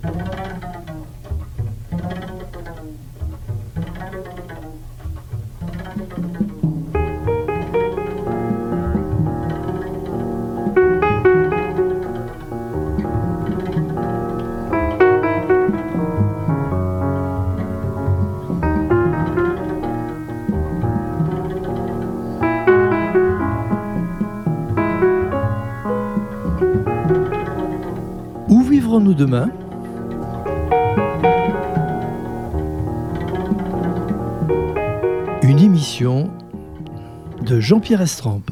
Où vivrons-nous demain ? Une émission de Jean-Pierre Estrampe.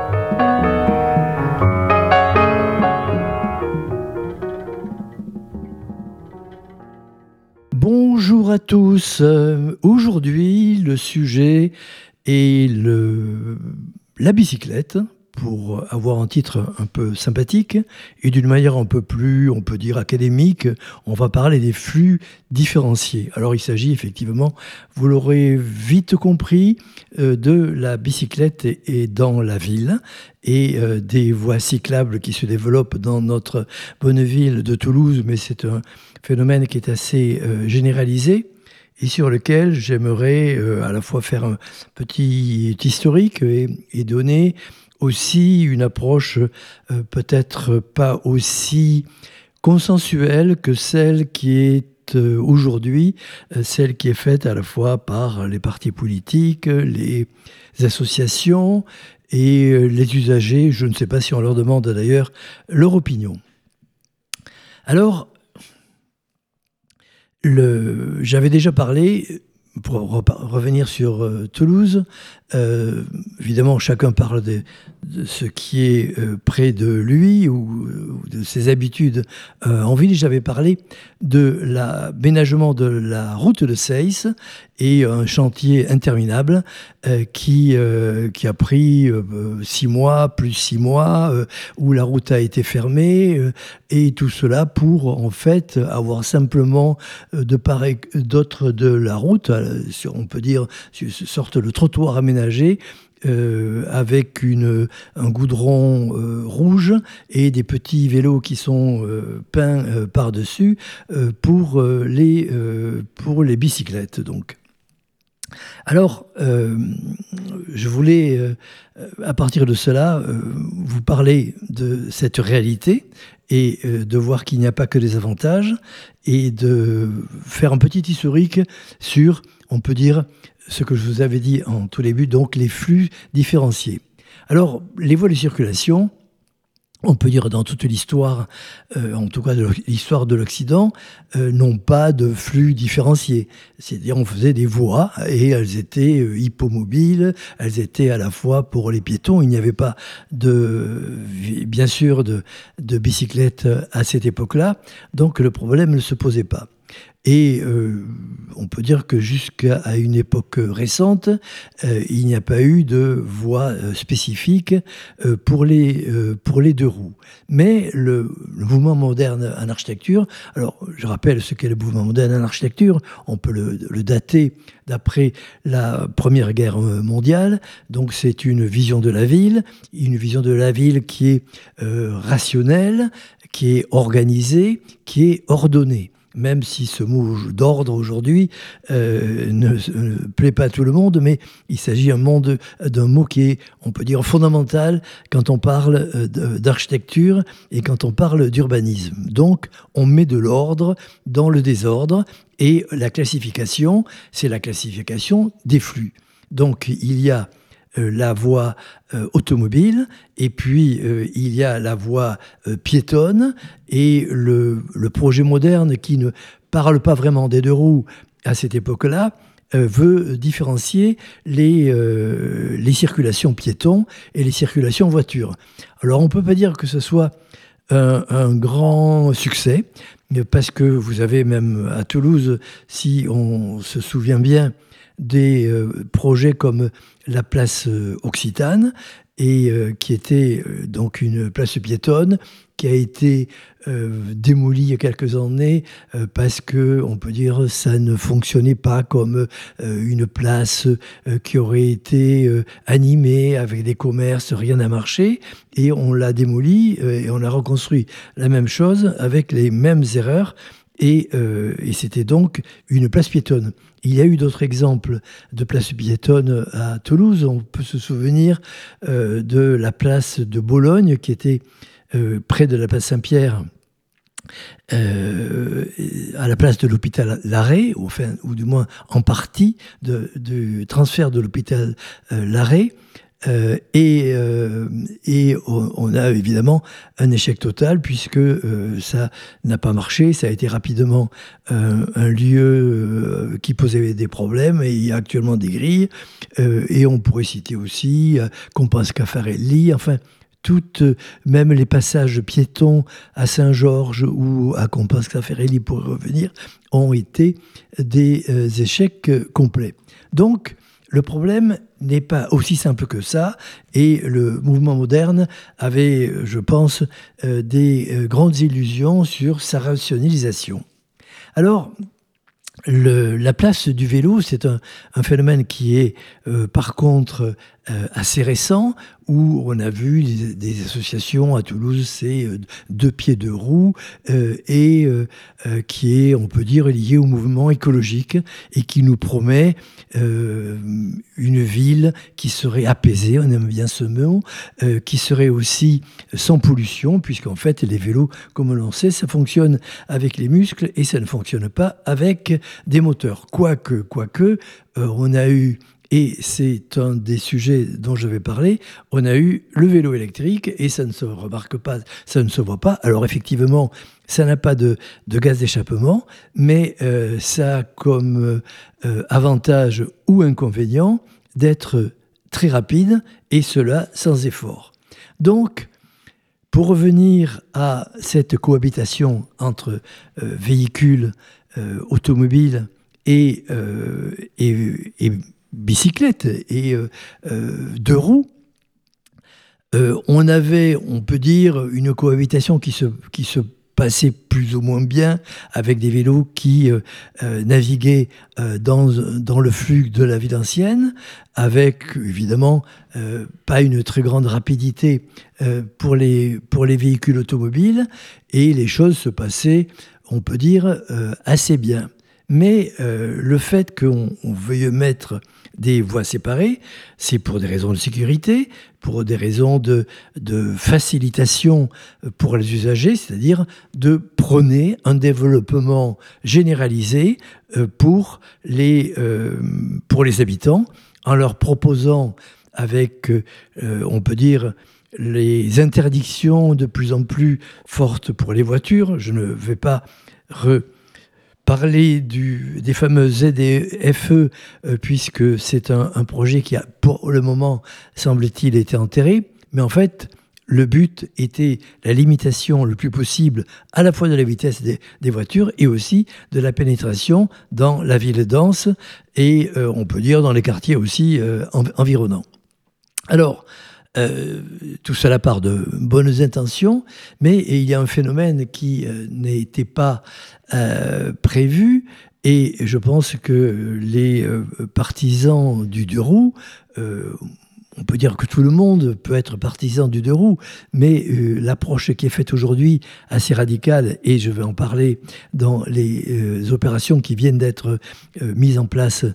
Bonjour à tous. Aujourd'hui, le sujet est la bicyclette, pour avoir un titre un peu sympathique et d'une manière un peu plus, on peut dire, académique. On va parler des flux différenciés. Alors il s'agit effectivement, vous l'aurez vite compris, de la bicyclette et dans la ville et des voies cyclables qui se développent dans notre bonne ville de Toulouse, mais c'est un phénomène qui est assez généralisé et sur lequel j'aimerais à la fois faire un petit historique et donner aussi une approche peut-être pas aussi consensuelle que celle qui est aujourd'hui, celle qui est faite à la fois par les partis politiques, les associations et les usagers. Je ne sais pas si on leur demande d'ailleurs leur opinion. Alors, j'avais déjà parlé, pour revenir sur Toulouse, évidemment chacun parle de ce qui est près de lui ou de ses habitudes en ville. J'avais parlé de l'aménagement de la route de Seyss et un chantier interminable qui a pris 6 mois, plus 6 mois, où la route a été fermée, et tout cela pour en fait avoir simplement de part et d'autre de la route, on peut dire une sorte de trottoir aménagé, avec un goudron rouge et des petits vélos qui sont peints par-dessus pour les bicyclettes. Donc. Alors, je voulais, à partir de cela, vous parler de cette réalité et de voir qu'il n'y a pas que des avantages et de faire un petit historique sur, on peut dire, ce que je vous avais dit en tout début, donc les flux différenciés. Alors, les voies de circulation, on peut dire dans toute l'histoire, en tout cas de l'histoire de l'Occident, n'ont pas de flux différenciés. C'est-à-dire on faisait des voies et elles étaient hippomobiles, elles étaient à la fois pour les piétons. Il n'y avait pas bien sûr de bicyclettes à cette époque-là, donc le problème ne se posait pas. Et on peut dire que jusqu'à une époque récente, il n'y a pas eu de voie spécifique pour les deux roues. Mais le mouvement moderne en architecture, alors je rappelle ce qu'est le mouvement moderne en architecture, on peut le dater d'après la Première Guerre mondiale. Donc c'est une vision de la ville qui est rationnelle, qui est organisée, qui est ordonnée. Même si ce mot d'ordre aujourd'hui ne plaît pas à tout le monde, mais il s'agit d'un mot qui est, on peut dire, fondamental quand on parle d'architecture et quand on parle d'urbanisme. Donc, on met de l'ordre dans le désordre et la classification, c'est la classification des flux. Donc, il y a la voie automobile, et puis il y a la voie piétonne, et le projet moderne qui ne parle pas vraiment des deux roues à cette époque-là veut différencier les circulations piétons et les circulations voitures. Alors on ne peut pas dire que ce soit un grand succès, parce que vous avez même à Toulouse, si on se souvient bien, des projets comme la place Occitane, et qui était donc une place piétonne qui a été démolie il y a quelques années parce que, on peut dire, ça ne fonctionnait pas comme une place qui aurait été animée avec des commerces, rien n'a marché, et on l'a démolie et on a reconstruit la même chose avec les mêmes erreurs. et c'était donc une place piétonne. Il y a eu d'autres exemples de places piétonnes à Toulouse. On peut se souvenir de la place de Bologne, qui était près de la place Saint-Pierre, à la place de l'hôpital Larrey, ou du moins en partie du transfert de l'hôpital Larrey. Et on a évidemment un échec total puisque ça n'a pas marché. Ça a été rapidement un lieu qui posait des problèmes, et il y a actuellement des grilles. Et on pourrait citer aussi Compense Caffarelli, enfin, même les passages piétons à Saint-Georges ou à Compense Caffarelli, pour revenir, ont été des échecs complets. Donc, le problème n'est pas aussi simple que ça, et le mouvement moderne avait, je pense, des grandes illusions sur sa rationalisation. Alors, la place du vélo, c'est un phénomène qui est par contre assez récent, où on a vu des associations à Toulouse, c'est Deux Pieds Deux Roues, et qui est, on peut dire, lié au mouvement écologique et qui nous promet une ville qui serait apaisée, on aime bien ce mot, qui serait aussi sans pollution, puisqu'en fait les vélos, comme on le sait, ça fonctionne avec les muscles et ça ne fonctionne pas avec des moteurs. Quoique, on a eu, et c'est un des sujets dont je vais parler, on a eu le vélo électrique, et ça ne se remarque pas, ça ne se voit pas. Alors effectivement, ça n'a pas de gaz d'échappement, mais ça a comme avantage ou inconvénient d'être très rapide, et cela sans effort. Donc, pour revenir à cette cohabitation entre véhicules automobiles et bicyclettes et deux roues, on avait, on peut dire, une cohabitation qui se passait plus ou moins bien, avec des vélos qui naviguaient dans le flux de la ville ancienne, avec évidemment pas une très grande rapidité pour les véhicules automobiles, et les choses se passaient, on peut dire, assez bien. Mais le fait qu'on veuille mettre des voies séparées, c'est pour des raisons de sécurité, pour des raisons de facilitation pour les usagers, c'est-à-dire de prôner un développement généralisé pour les habitants, en leur proposant, avec, on peut dire, les interdictions de plus en plus fortes pour les voitures. Je ne vais pas parler des fameux ZFE, puisque c'est un projet qui a, pour le moment, semble-t-il, été enterré. Mais en fait, le but était la limitation le plus possible à la fois de la vitesse des voitures et aussi de la pénétration dans la ville dense et, on peut dire, dans les quartiers aussi environnants. Alors, tout cela part de bonnes intentions, mais il y a un phénomène qui n'était pas prévu, et je pense que les partisans du deux roues, on peut dire que tout le monde peut être partisan du deux roues, mais l'approche qui est faite aujourd'hui, assez radicale, et je vais en parler dans les opérations qui viennent d'être mises en place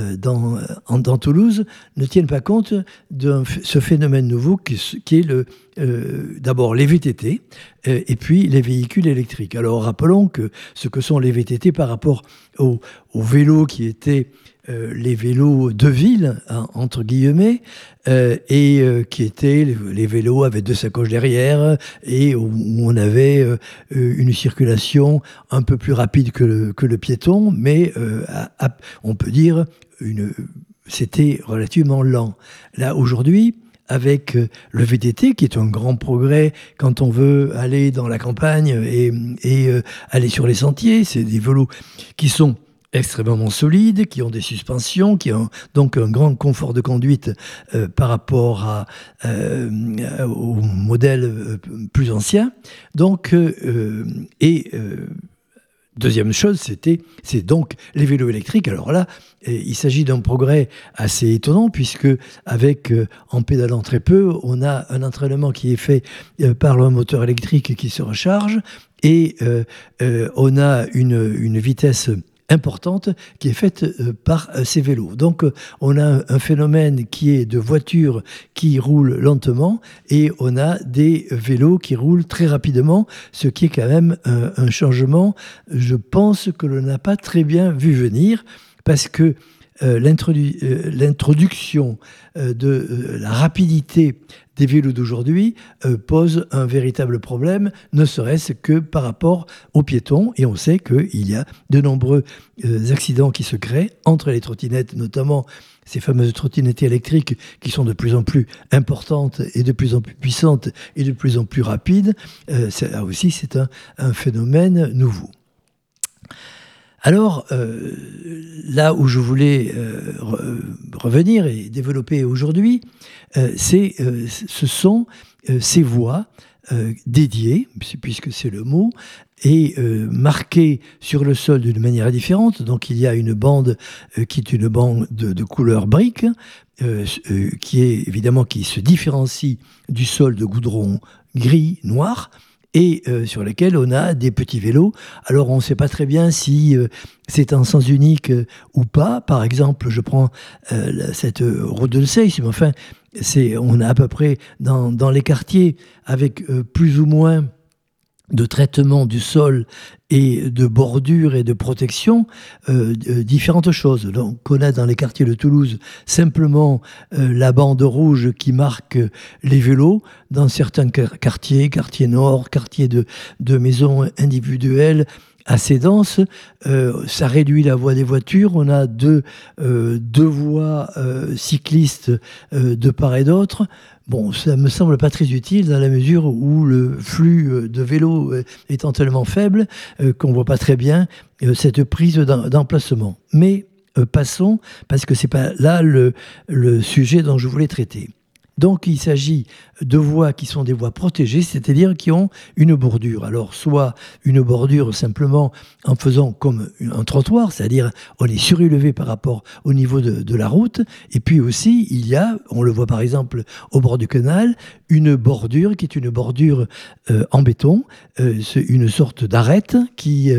dans Toulouse, ne tiennent pas compte de ce phénomène nouveau qui est d'abord les VTT et puis les véhicules électriques. Alors rappelons que ce que sont les VTT par rapport aux vélos qui étaient les vélos de ville, hein, entre guillemets, qui étaient les vélos avec deux sacoches derrière, et où on avait une circulation un peu plus rapide que le piéton, mais on peut dire c'était relativement lent. Là, aujourd'hui, avec le VTT, qui est un grand progrès quand on veut aller dans la campagne et aller sur les sentiers, c'est des vélos qui sont extrêmement solides, qui ont des suspensions, qui ont donc un grand confort de conduite par rapport au modèle plus ancien. Donc, Deuxième chose, c'est donc les vélos électriques. Alors là, il s'agit d'un progrès assez étonnant puisque en pédalant très peu, on a un entraînement qui est fait par un moteur électrique qui se recharge et on a une vitesse importante qui est faite par ces vélos. Donc on a un phénomène qui est de voitures qui roulent lentement et on a des vélos qui roulent très rapidement, ce qui est quand même un changement, je pense, que l'on n'a pas très bien vu venir parce que l'introduction de la rapidité des vélos d'aujourd'hui pose un véritable problème, ne serait-ce que par rapport aux piétons. Et on sait qu'il y a de nombreux accidents qui se créent entre les trottinettes, notamment ces fameuses trottinettes électriques qui sont de plus en plus importantes et de plus en plus puissantes et de plus en plus rapides. Là aussi, c'est un phénomène nouveau. Alors, là où je voulais revenir et développer aujourd'hui, ce sont ces voies dédiées, puisque c'est le mot, et marquées sur le sol d'une manière différente. Donc il y a une bande qui est une bande de couleur brique, qui se différencie du sol de goudron gris, noir, et sur lesquels on a des petits vélos. Alors on ne sait pas très bien si c'est en sens unique ou pas. Par exemple, je prends cette route de Seyss, mais enfin, on a à peu près dans les quartiers, avec plus ou moins de traitement du sol et de bordure et de protection, différentes choses. Donc, on a dans les quartiers de Toulouse simplement la bande rouge qui marque les vélos. Dans certains quartiers nord, quartiers de maisons individuelles assez denses, ça réduit la voie des voitures. On a deux voies cyclistes de part et d'autre. Bon, ça me semble pas très utile dans la mesure où le flux de vélos étant tellement faible qu'on voit pas très bien cette prise d'emplacement. Mais passons, parce que c'est pas là le sujet dont je voulais traiter. Donc il s'agit de voies qui sont des voies protégées, c'est-à-dire qui ont une bordure. Alors soit une bordure simplement en faisant comme un trottoir, c'est-à-dire on est surélevé par rapport au niveau de la route, et puis aussi il y a, on le voit par exemple au bord du canal, une bordure qui est une bordure en béton, c'est une sorte d'arête qui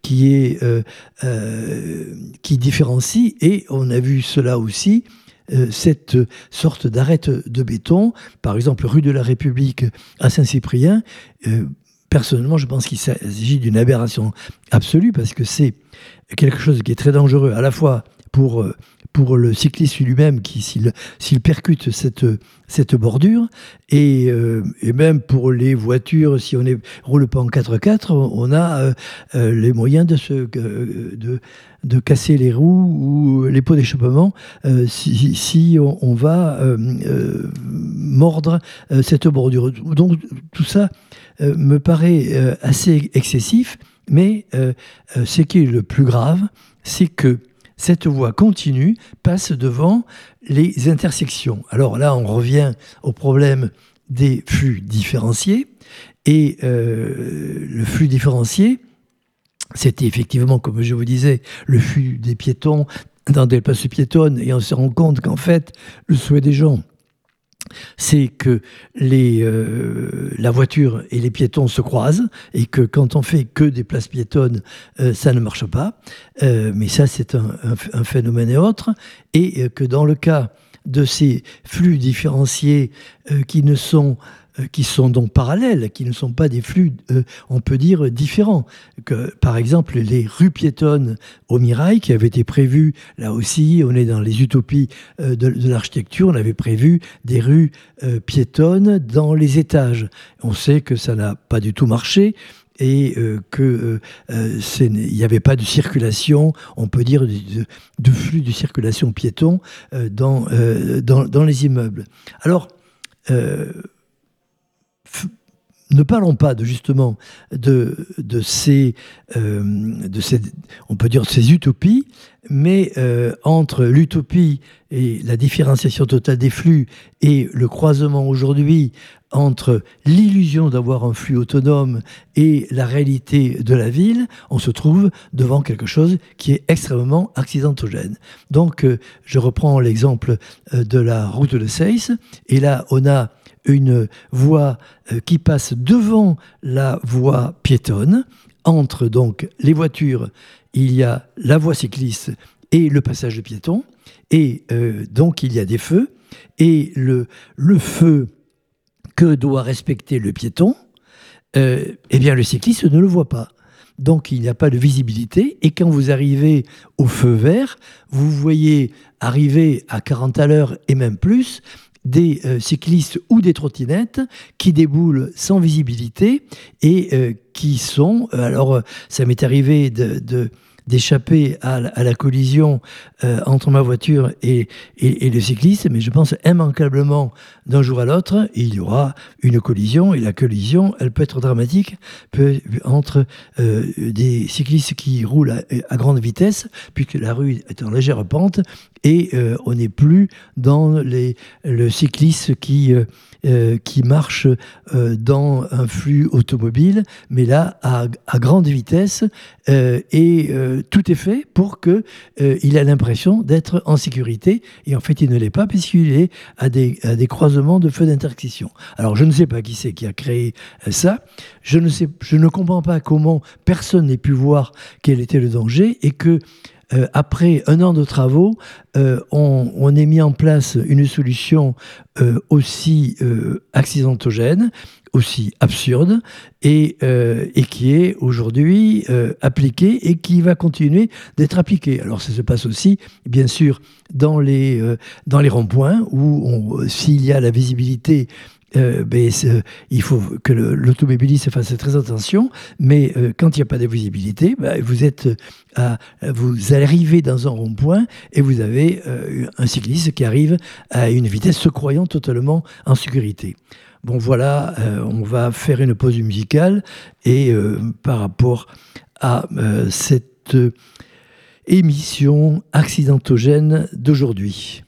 différencie, et on a vu cela aussi, cette sorte d'arête de béton, par exemple rue de la République à Saint-Cyprien. Personnellement, je pense qu'il s'agit d'une aberration absolue parce que c'est quelque chose qui est très dangereux à la fois pour le cycliste lui-même qui, s'il percute cette bordure, et même pour les voitures, si on ne roule pas en 4x4, on a les moyens de casser les roues ou les pots d'échappement si on va mordre cette bordure. Donc tout ça me paraît assez excessif, mais ce qui est le plus grave, c'est que cette voie continue passe devant les intersections. Alors là, on revient au problème des flux différenciés. Et le flux différencié, c'était effectivement, comme je vous disais, le flux des piétons dans des places piétonnes. Et on se rend compte qu'en fait, le souhait des gens, c'est que la voiture et les piétons se croisent, et que quand on fait que des places piétonnes, ça ne marche pas. Mais ça, c'est un phénomène et autre. Et que dans le cas de ces flux différenciés qui sont donc parallèles, qui ne sont pas des flux, on peut dire, différents. Que, par exemple, les rues piétonnes au Mirail, qui avaient été prévues, là aussi, on est dans les utopies de l'architecture, on avait prévu des rues piétonnes dans les étages. On sait que ça n'a pas du tout marché, et qu'il n'y avait pas de circulation, on peut dire, de flux de circulation piéton dans les immeubles. Alors, ne parlons pas justement de ces, on peut dire ces utopies, mais entre l'utopie et la différenciation totale des flux et le croisement aujourd'hui entre l'illusion d'avoir un flux autonome et la réalité de la ville, on se trouve devant quelque chose qui est extrêmement accidentogène. Donc, je reprends l'exemple de la route de Seyss, et là, on a une voie qui passe devant la voie piétonne. Entre donc les voitures, il y a la voie cycliste et le passage de piétons, et donc il y a des feux, et le feu que doit respecter le piéton, eh bien le cycliste ne le voit pas. Donc il n'y a pas de visibilité, et quand vous arrivez au feu vert, vous voyez arriver à 40 à l'heure et même plus des cyclistes ou des trottinettes qui déboulent sans visibilité et qui sont... alors ça m'est arrivé d'échapper à la collision entre ma voiture et le cycliste, mais je pense immanquablement d'un jour à l'autre, il y aura une collision, et la collision, elle peut être dramatique entre des cyclistes qui roulent à grande vitesse, puisque la rue est en légère pente, et on n'est plus dans le cycliste qui marche dans un flux automobile, mais là, à grande vitesse, et tout est fait pour qu'il ait l'impression d'être en sécurité, et en fait, il ne l'est pas, puisqu'il est à des croisements de feux d'intersection. Alors, je ne sais pas qui c'est qui a créé ça, je ne comprends pas comment personne n'ait pu voir quel était le danger, et que après un an de travaux, on ait mis en place une solution aussi accidentogène, aussi absurde, et qui est aujourd'hui appliquée et qui va continuer d'être appliquée. Alors ça se passe aussi, bien sûr, dans les ronds-points, où s'il y a la visibilité, il faut que l'automobiliste fasse très attention, mais quand il n'y a pas de visibilité, vous arrivez dans un rond-point et vous avez un cycliste qui arrive à une vitesse se croyant totalement en sécurité. Bon voilà, on va faire une pause musicale, et par rapport à cette émission accidentogène d'aujourd'hui.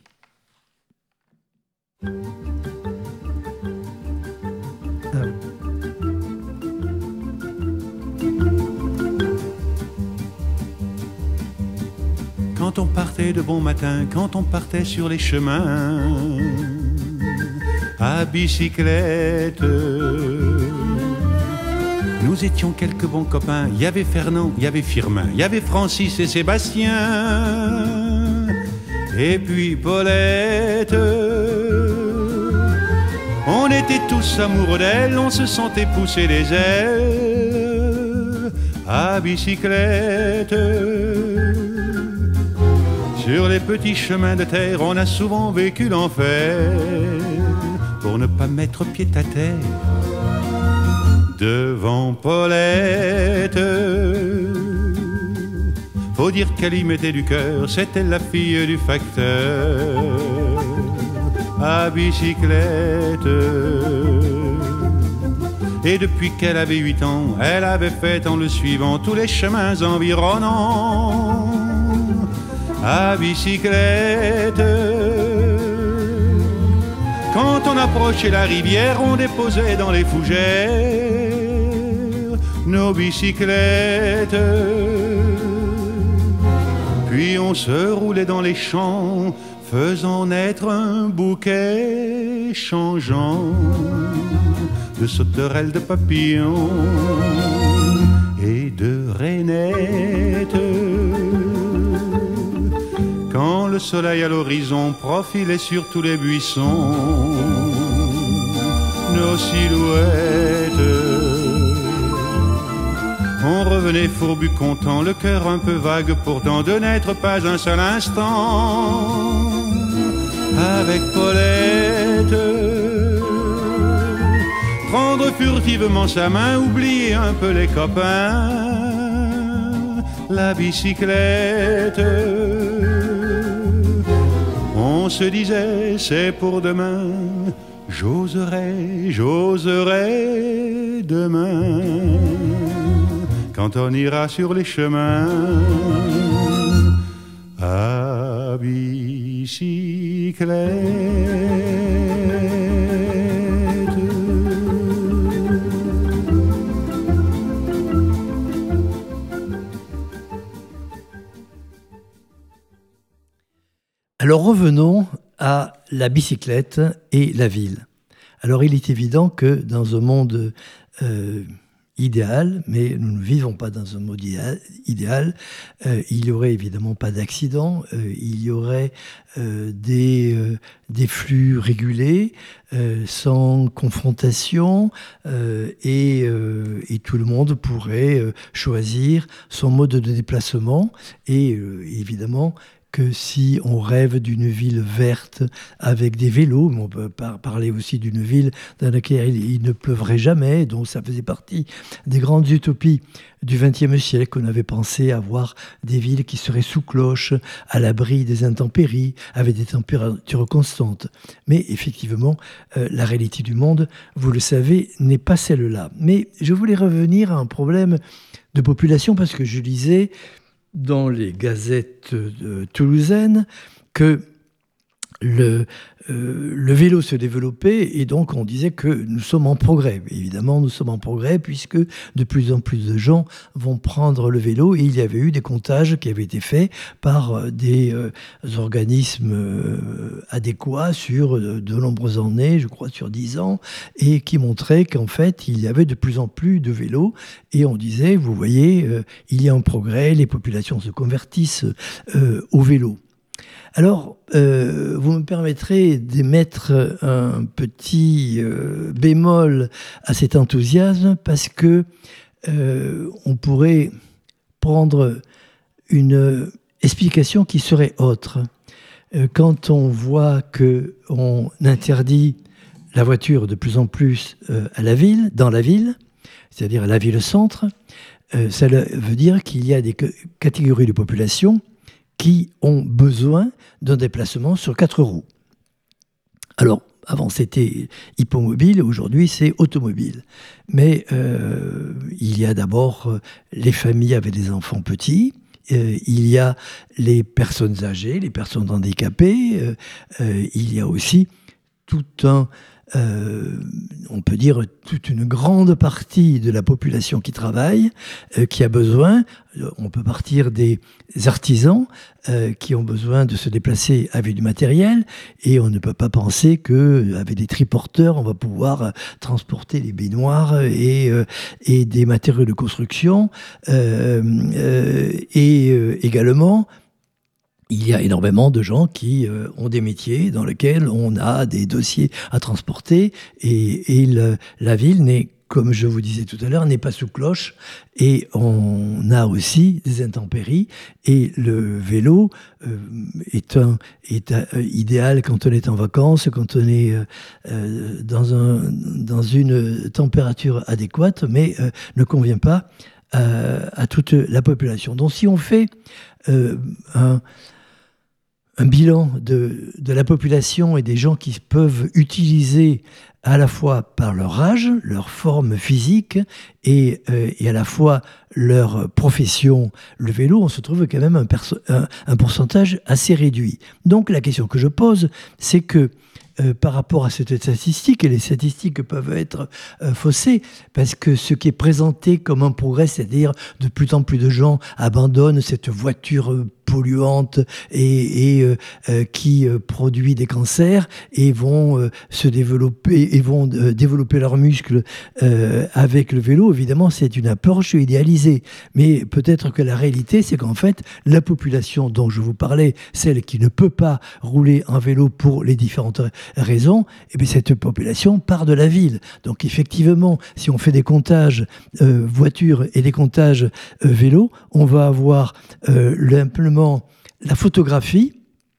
Quand on partait de bon matin, quand on partait sur les chemins à bicyclette, nous étions quelques bons copains. Il y avait Fernand, il y avait Firmin, il y avait Francis et Sébastien, et puis Paulette. On était tous amoureux d'elle, on se sentait pousser les ailes à bicyclette. Sur les petits chemins de terre, on a souvent vécu l'enfer pour ne pas mettre pied à terre devant Paulette. Faut dire qu'elle y mettait du cœur, c'était la fille du facteur à bicyclette. Et depuis qu'elle avait 8 ans, elle avait fait en le suivant tous les chemins environnants à bicyclette. Quand on approchait la rivière, on déposait dans les fougères nos bicyclettes. Puis on se roulait dans les champs, faisant naître un bouquet changeant de sauterelles, de papillons et de rainettes. Quand le soleil à l'horizon profilait sur tous les buissons nos silhouettes, on revenait fourbu content, le cœur un peu vague pourtant de n'être pas un seul instant avec Paulette. Prendre furtivement sa main, oublier un peu les copains, la bicyclette. On se disait c'est pour demain, J'oserai demain, quand on ira sur les chemins à bicyclette. Alors revenons à la bicyclette et la ville. Alors il est évident que dans un monde idéal, mais nous ne vivons pas dans un monde idéal, il n'y aurait évidemment pas d'accidents, il y aurait des flux régulés, sans confrontation, et tout le monde pourrait choisir son mode de déplacement, et évidemment que si on rêve d'une ville verte avec des vélos, mais on peut parler aussi d'une ville dans laquelle il ne pleuvrait jamais, donc ça faisait partie des grandes utopies du XXe siècle, qu'on avait pensé avoir des villes qui seraient sous cloche, à l'abri des intempéries, avec des températures constantes. Mais effectivement, la réalité du monde, vous le savez, n'est pas celle-là. Mais je voulais revenir à un problème de population, parce que je lisais dans les gazettes toulousaines que le vélo se développait, et donc on disait que nous sommes en progrès. Évidemment, nous sommes en progrès puisque de plus en plus de gens vont prendre le vélo, et il y avait eu des comptages qui avaient été faits par des organismes adéquats sur de nombreuses années, je crois sur 10 ans, et qui montraient qu'en fait, il y avait de plus en plus de vélos, et on disait, vous voyez, il y a un progrès, les populations se convertissent au vélo. Alors, vous me permettrez d'émettre un petit bémol à cet enthousiasme, parce que on pourrait prendre une explication qui serait autre. Quand on voit qu'on interdit la voiture de plus en plus dans la ville, c'est-à-dire à la ville-centre, ça veut dire qu'il y a des catégories de population qui ont besoin d'un déplacement sur 4 roues. Alors, avant c'était hippomobile, aujourd'hui c'est automobile. Mais il y a d'abord les familles avec des enfants petits, il y a les personnes âgées, les personnes handicapées, il y a aussi tout un... on peut dire toute une grande partie de la population qui travaille, qui a besoin, on peut partir des artisans qui ont besoin de se déplacer avec du matériel, et on ne peut pas penser qu'avec des triporteurs, on va pouvoir transporter les baignoires et des matériaux de construction, et également, il y a énormément de gens qui ont des métiers dans lesquels on a des dossiers à transporter, et la ville n'est, comme je vous disais tout à l'heure, n'est pas sous cloche, et on a aussi des intempéries, et le vélo est idéal quand on est en vacances, quand on est dans une température adéquate, mais ne convient pas à toute la population. Donc si on fait un bilan de la population et des gens qui peuvent utiliser à la fois par leur âge, leur forme physique et à la fois leur profession, le vélo, on se trouve quand même un pourcentage assez réduit. Donc la question que je pose, c'est que par rapport à cette statistique, et les statistiques peuvent être faussées, parce que ce qui est présenté comme un progrès, c'est-à-dire de plus en plus de gens abandonnent cette voiture polluante et qui produit des cancers, et vont se développer et vont développer leurs muscles avec le vélo. Évidemment, c'est une approche idéalisée, mais peut-être que la réalité, c'est qu'en fait, la population dont je vous parlais, celle qui ne peut pas rouler en vélo pour les différentes raisons, et bien cette population part de la ville. Donc effectivement, si on fait des comptages voitures et des comptages vélo, on va avoir simplement la photographie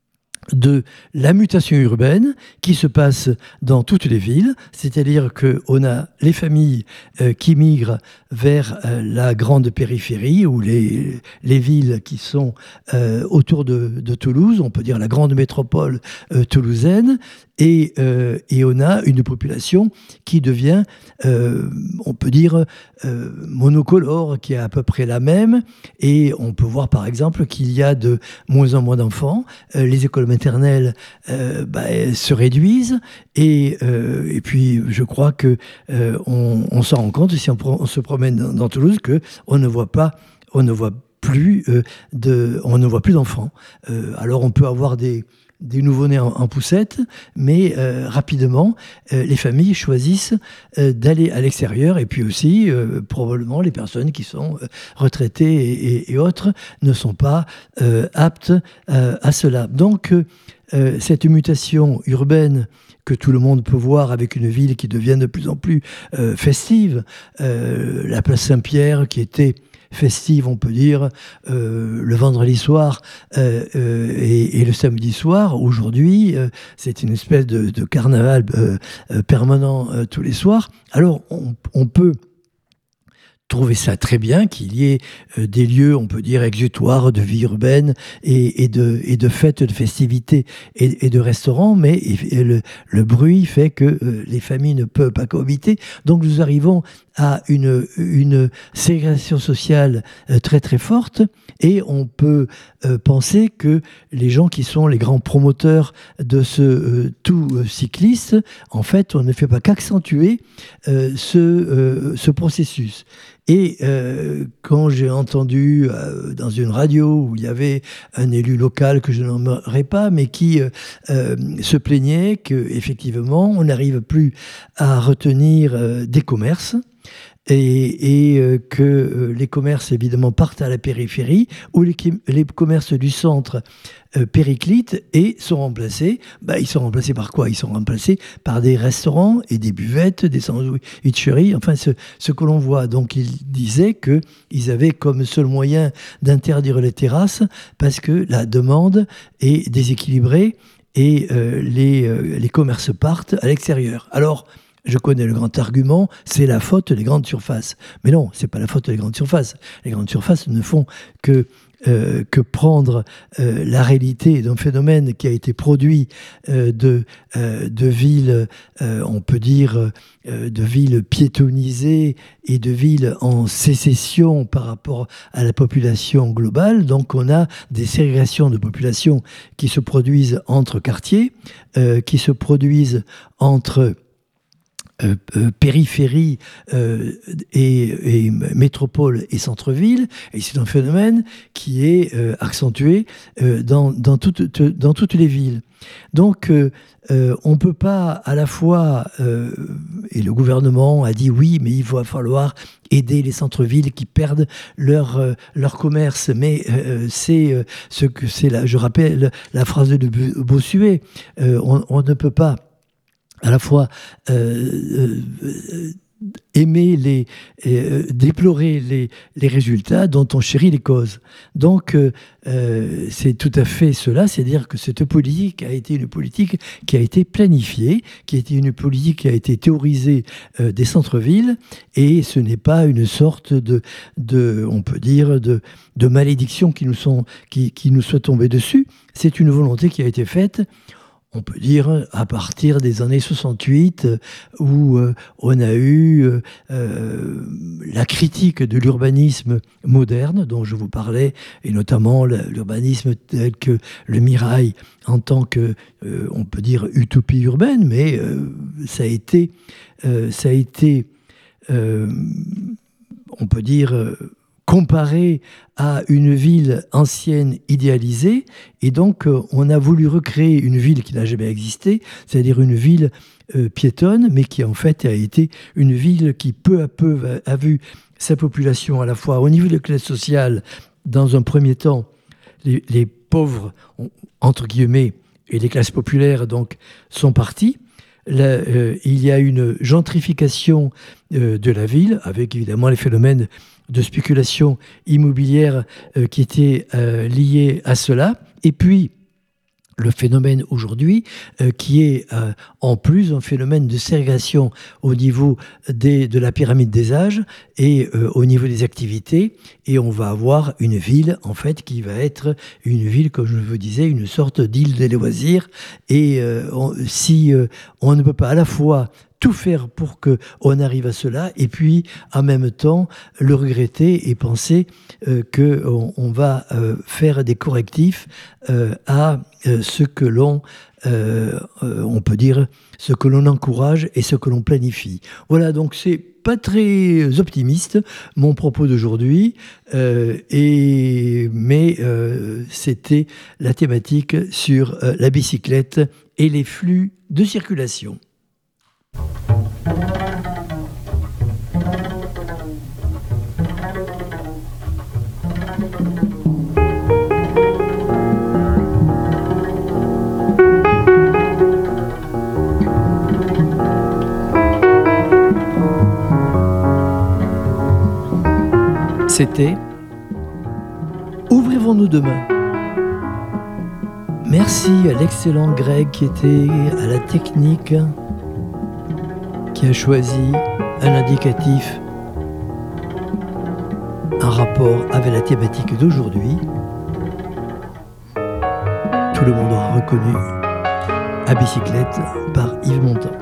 de la mutation urbaine qui se passe dans toutes les villes, c'est-à-dire qu'on a les familles qui migrent vers la grande périphérie ou les villes qui sont autour de Toulouse, on peut dire la grande métropole toulousaine, et on a une population qui devient, on peut dire, monocolore, qui est à peu près la même, et on peut voir par exemple qu'il y a de moins en moins d'enfants, les écoles maternelles se réduisent, et puis je crois que on s'en rend compte si on se promène dans Toulouse qu'on ne voit plus d'enfants. Alors on peut avoir des nouveau-nés en poussette, mais rapidement, les familles choisissent d'aller à l'extérieur, et puis aussi, probablement, les personnes qui sont retraitées et autres ne sont pas aptes à cela. Donc, cette mutation urbaine que tout le monde peut voir avec une ville qui devient de plus en plus festive, la place Saint-Pierre qui était festive, on peut dire, le vendredi soir et le samedi soir. Aujourd'hui, c'est une espèce de carnaval permanent tous les soirs. Alors, on peut trouver ça très bien qu'il y ait des lieux, on peut dire, exutoires de vie urbaine et de fêtes, de festivités et de restaurants, mais le bruit fait que les familles ne peuvent pas cohabiter. Donc nous arrivons à une ségrégation sociale très très forte, et on peut penser que les gens qui sont les grands promoteurs de ce tout cycliste, en fait, on ne fait pas qu'accentuer ce processus. Et quand j'ai entendu dans une radio où il y avait un élu local que je nommerai pas, mais qui se plaignait qu'effectivement, on n'arrive plus à retenir des commerces, et que les commerces, évidemment, partent à la périphérie, où les commerces du centre périclitent et sont remplacés. Ils sont remplacés par quoi ? Ils sont remplacés par des restaurants et des buvettes, des sandwicheries, enfin ce que l'on voit. Donc il disait qu'ils avaient comme seul moyen d'interdire les terrasses parce que la demande est déséquilibrée et les commerces partent à l'extérieur. Alors, je connais le grand argument, c'est la faute des grandes surfaces. Mais non, c'est pas la faute des grandes surfaces. Les grandes surfaces ne font que prendre la réalité d'un phénomène qui a été produit de villes, on peut dire, de villes piétonnisées et de villes en sécession par rapport à la population globale. Donc on a des ségrégations de population qui se produisent entre quartiers, qui se produisent entre périphérie et métropole et centre-ville, et c'est un phénomène qui est accentué dans toutes les villes. Donc on ne peut pas à la fois, et le gouvernement a dit oui, mais il va falloir aider les centres-villes qui perdent leur commerce, mais c'est là, je rappelle la phrase de Bossuet, on ne peut pas à la fois aimer déplorer les résultats dont on chérit les causes. Donc c'est tout à fait cela, c'est-à-dire que cette politique a été une politique qui a été planifiée, qui a été une politique qui a été théorisée des centres-villes, et ce n'est pas une sorte de on peut dire, de malédiction qui nous soit tombée dessus. C'est une volonté qui a été faite, on peut dire, à partir des années 68, où on a eu la critique de l'urbanisme moderne, dont je vous parlais, et notamment l'urbanisme tel que le Mirail, en tant que, on peut dire, utopie urbaine, mais ça a été on peut dire, comparé à une ville ancienne idéalisée, et donc on a voulu recréer une ville qui n'a jamais existé, c'est-à-dire une ville piétonne, mais qui en fait a été une ville qui peu à peu a vu sa population à la fois au niveau de la classe sociale, dans un premier temps, les pauvres, entre guillemets, et les classes populaires donc sont partis. Là, il y a une gentrification de la ville, avec évidemment les phénomènes de spéculation immobilière qui étaient liés à cela. Et puis, le phénomène aujourd'hui, qui est en plus un phénomène de ségrégation au niveau de la pyramide des âges et au niveau des activités. Et on va avoir une ville, en fait, qui va être une ville, comme je vous disais, une sorte d'île des loisirs. Et si on ne peut pas à la fois tout faire pour qu'on arrive à cela, et puis en même temps le regretter et penser qu'on va faire des correctifs à ce que l'on, on peut dire, ce que l'on encourage et ce que l'on planifie. Voilà, donc c'est pas très optimiste mon propos d'aujourd'hui, mais c'était la thématique sur la bicyclette et les flux de circulation. C'était Ouvrirons-nous demain? Merci à l'excellent Greg qui était à la technique, qui a choisi un indicatif, un rapport avec la thématique d'aujourd'hui. Tout le monde aura reconnu À bicyclette par Yves Montand.